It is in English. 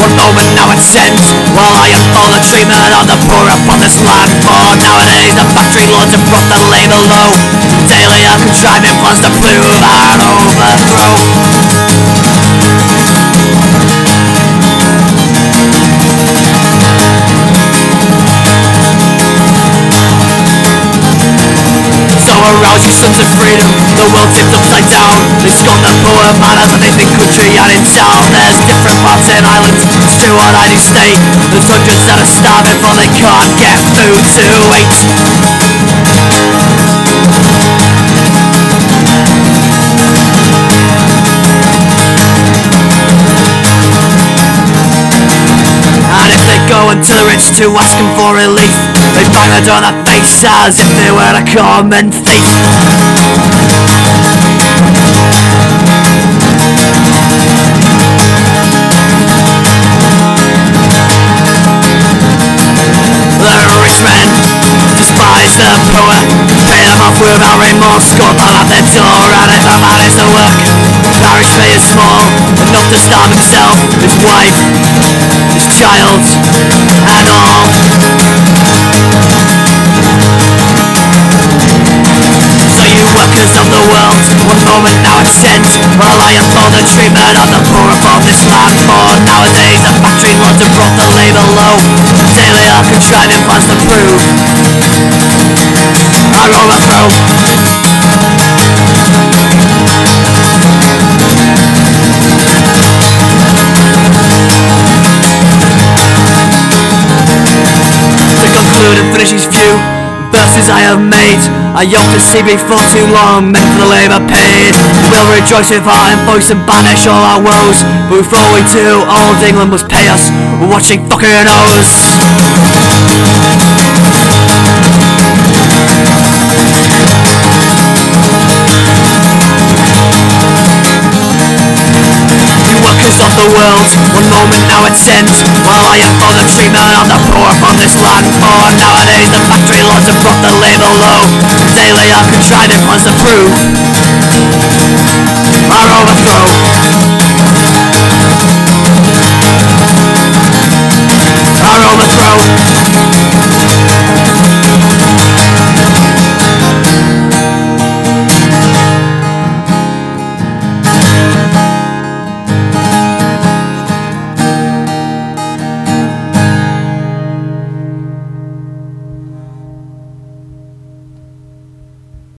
one moment now it's sent, while I am for the treatment of the poor upon this land. For nowadays the factory lords have brought the label low. Daily are contriving plans to prove our overthrow. So arouse you sons of freedom, the world tipped upside down. They scorn the poor manners and they think country and in town. There's different parts in Ireland, it's true what I do state. There's hundreds that are starving for they can't get food to eat. And if they go unto the rich to ask them for relief, they bang it on their face as if they were a common thief. The rich men despise the poor, pay them off without remorse, score them at their door. And if a man is to work, parish pay is small, enough to starve himself, his wife, his child, and all. So you workers of the world, one moment now it's sent, while I am for the treatment of the poor upon this land. For nowadays the factory lords have brought the label low. Daily are contriving plans to prove our overthrow. To conclude and finish his view, verses I have made, I hope to see before too long men for the labour paid. We'll rejoice with heart and voice and banish all our woes, but before we do, old England must pay us, we're watching fucking nose. Workers of the world, one moment now it's sent, while I am for the treatment of the poor upon this land. For nowadays the factory lords have brought the label low. Daily are contriving plans to prove our overthrow. Our overthrow.